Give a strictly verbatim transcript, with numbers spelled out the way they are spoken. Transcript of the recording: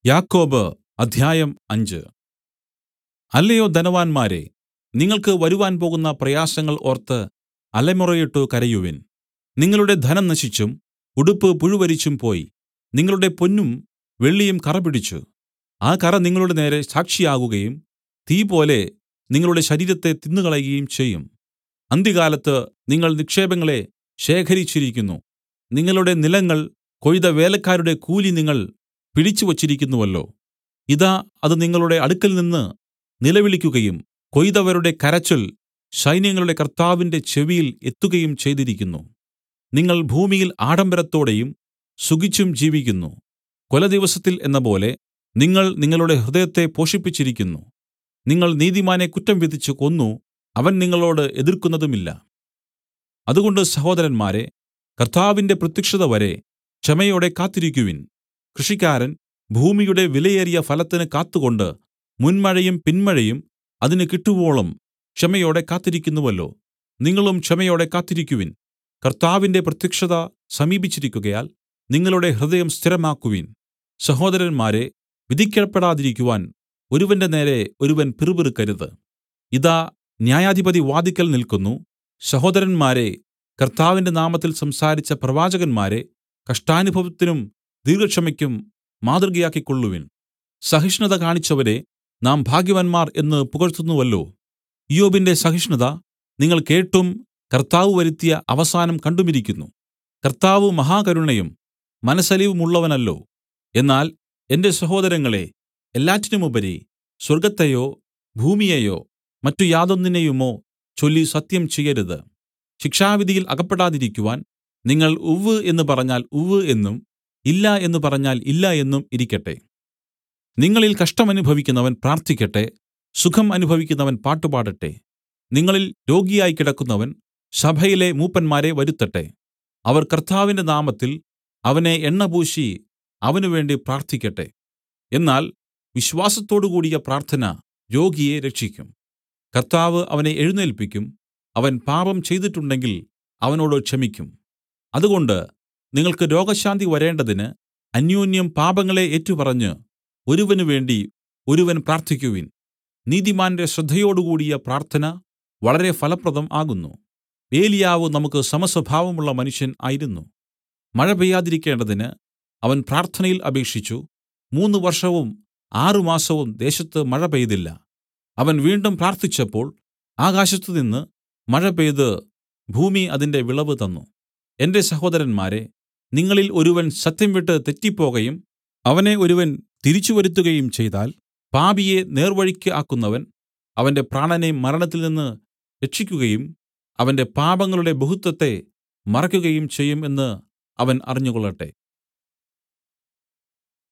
യാക്കോബ് അദ്ധ്യായം അഞ്ച്. അല്ലയോ ധനവാന്മാരേ, നിങ്ങൾക്ക് വരുവാൻ പോകുന്ന പ്രയാസങ്ങൾ ഓർത്ത് അലമുറയിട്ടു കരയുവിൻ. നിങ്ങളുടെ ധനം നശിച്ചും ഉടുപ്പ് പുഴുവരിച്ചും പോയി. നിങ്ങളുടെ പൊന്നും വെള്ളിയും കറപിടിച്ചു. ആ കറ നിങ്ങളുടെ നേരെ സാക്ഷിയാകുകയും തീപോലെ നിങ്ങളുടെ ശരീരത്തെ തിന്നുകളയുകയും ചെയ്യും. അന്ത്യകാലത്ത് നിങ്ങൾ നിക്ഷേപങ്ങളെ ശേഖരിച്ചിരിക്കുന്നു. നിങ്ങളുടെ നിലങ്ങൾ കൊയ്ത വേലക്കാരുടെ കൂലി നിങ്ങൾ പിടിച്ചുവച്ചിരിക്കുന്നുവല്ലോ. ഇതാ അത് നിങ്ങളുടെ അടുക്കൽനിന്ന് നിലവിളിക്കുകയും കൊയ്തവരുടെ കരച്ചിൽ സൈന്യങ്ങളുടെ കർത്താവിന്റെ ചെവിയിൽ എത്തുകയും ചെയ്തിരിക്കുന്നു. നിങ്ങൾ ഭൂമിയിൽ ആഡംബരത്തോടെയും സുഖിച്ചും ജീവിക്കുന്നു. കൊലദിവസത്തിൽ എന്നപോലെ നിങ്ങൾ നിങ്ങളുടെ ഹൃദയത്തെ പോഷിപ്പിച്ചിരിക്കുന്നു. നിങ്ങൾ നീതിമാനെ കുറ്റം വിധിച്ചു കൊന്നു, അവൻ നിങ്ങളോട് എതിർക്കുന്നതുമില്ല. അതുകൊണ്ട് സഹോദരന്മാരേ, കർത്താവിന്റെ പ്രത്യക്ഷത വരെ ക്ഷമയോടെ കാത്തിരിക്കുവിൻ. കൃഷിക്കാരൻ ഭൂമിയുടെ വിലയേറിയ ഫലത്തിന് കാത്തുകൊണ്ട് മുന്മഴയും പിന്മഴയും അതിന് കിട്ടുവോളം ക്ഷമയോടെ കാത്തിരിക്കുന്നുവല്ലോ. നിങ്ങളും ക്ഷമയോടെ കാത്തിരിക്കുവിൻ. കർത്താവിന്റെ പ്രത്യക്ഷത സമീപിച്ചിരിക്കുകയാൽ നിങ്ങളുടെ ഹൃദയം സ്ഥിരമാക്കുവിൻ. സഹോദരന്മാരേ, വിധിക്കപ്പെടാതിരിക്കുവാൻ ഒരുവന്റെ നേരെ ഒരുവൻ പിറുപിറുക്കരുത്. ഇതാ ന്യായാധിപതി വാതിൽക്കൽ നില്ക്കുന്നു. സഹോദരന്മാരേ, കർത്താവിന്റെ നാമത്തിൽ സംസാരിച്ച പ്രവാചകന്മാരെ കഷ്ടാനുഭവത്തിനും ദീർഘക്ഷമയ്ക്കും മാതൃകയാക്കിക്കൊള്ളുവിൻ. സഹിഷ്ണുത കാണിച്ചവരെ നാം ഭാഗ്യവാന്മാർ എന്ന് പുകഴ്ത്തുന്നുവല്ലോ. ഇയ്യോബിന്റെ സഹിഷ്ണുത നിങ്ങൾ കേട്ടും കർത്താവ് വരുത്തിയ അവസാനം കണ്ടുമിരിക്കുന്നു. കർത്താവ് മഹാകരുണയും മനസ്സലിവുമുള്ളവനല്ലോ. എന്നാൽ എന്റെ സഹോദരങ്ങളേ, എല്ലാറ്റിനുമുപരി സ്വർഗ്ഗത്തെയോ ഭൂമിയെയോ മറ്റു യാതൊന്നിനെയുമോ ചൊല്ലി സത്യം ചെയ്യരുത്. ശിക്ഷാവിധിയിൽ അകപ്പെടാതിരിക്കുവാൻ നിങ്ങൾ ഉവ്വ് എന്ന് പറഞ്ഞാൽ ഉവ്വ് എന്നും ഇല്ല എന്ന് പറഞ്ഞാൽ ഇല്ല എന്നും ഇരിക്കട്ടെ. നിങ്ങളിൽ കഷ്ടമനുഭവിക്കുന്നവൻ പ്രാർത്ഥിക്കട്ടെ. സുഖം അനുഭവിക്കുന്നവൻ പാട്ടുപാടട്ടെ. നിങ്ങളിൽ രോഗിയായി കിടക്കുന്നവൻ സഭയിലെ മൂപ്പന്മാരെ വരുത്തട്ടെ. അവർ കർത്താവിന്റെ നാമത്തിൽ അവനെ എണ്ണപൂശി അവനുവേണ്ടി പ്രാർത്ഥിക്കട്ടെ. എന്നാൽ വിശ്വാസത്തോടുകൂടിയ പ്രാർത്ഥന രോഗിയെ രക്ഷിക്കും. കർത്താവ് അവനെ എഴുന്നേല്പിക്കും. അവൻ പാപം ചെയ്തിട്ടുണ്ടെങ്കിൽ അവനോട് ക്ഷമിക്കും. അതുകൊണ്ട് നിങ്ങൾക്ക് രോഗശാന്തി വരേണ്ടതിന് അന്യോന്യം പാപങ്ങളെ ഏറ്റുപറഞ്ഞ് ഒരുവന് വേണ്ടി ഒരുവൻ പ്രാർത്ഥിക്കുവിൻ. നീതിമാന്റെ ശ്രദ്ധയോടുകൂടിയ പ്രാർത്ഥന വളരെ ഫലപ്രദം ആകുന്നു. ഏലിയാവ് നമുക്ക് സമസ്വഭാവമുള്ള മനുഷ്യൻ ആയിരുന്നു. മഴ പെയ്യാതിരിക്കേണ്ടതിന് അവൻ പ്രാർത്ഥനയിൽ അപേക്ഷിച്ചു. മൂന്ന് വർഷവും ആറുമാസവും ദേശത്ത് മഴ പെയ്തില്ല. അവൻ വീണ്ടും പ്രാർത്ഥിച്ചപ്പോൾ ആകാശത്തുനിന്ന് മഴ പെയ്ത് ഭൂമി അതിന്റെ വിളവ് തന്നു. എന്റെ സഹോദരന്മാരേ, നിങ്ങളിൽ ഒരുവൻ സത്യം വിട്ട് തെറ്റിപ്പോകയും അവനെ ഒരുവൻ തിരിച്ചുവരുത്തുകയും ചെയ്താൽ, പാപിയെ നേർവഴിക്ക് ആക്കുന്നവൻ അവന്റെ പ്രാണനെ മരണത്തിൽനിന്ന് രക്ഷിക്കുകയും അവന്റെ പാപങ്ങളുടെ ബഹുത്വത്തെ മറയ്ക്കുകയും ചെയ്യും എന്ന് അവൻ അറിഞ്ഞുകൊള്ളട്ടെ.